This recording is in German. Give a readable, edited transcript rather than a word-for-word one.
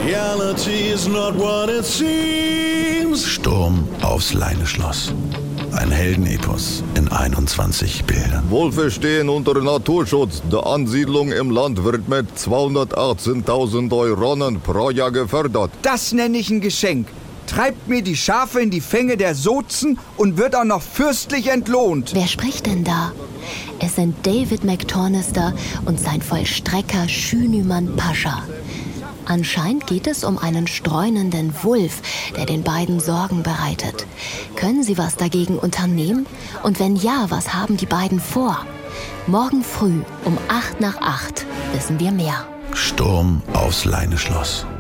Reality is not what it seems. Sturm aufs Leineschloss. Ein Heldenepos in 21 Bildern. Wohlverstehen unter Naturschutz. Die Ansiedlung im Land wird mit 218.000 Euronen pro Jahr gefördert. Das nenne ich ein Geschenk. Treibt mir die Schafe in die Fänge der Sozen und wird auch noch fürstlich entlohnt. Wer spricht denn da? Es sind David McTornister und sein Vollstrecker Schünüman Pascha. Anscheinend geht es um einen streunenden Wulf, der den beiden Sorgen bereitet. Können sie was dagegen unternehmen? Und wenn ja, was haben die beiden vor? Morgen früh um 7:45 wissen wir mehr. Sturm aufs Leineschloss.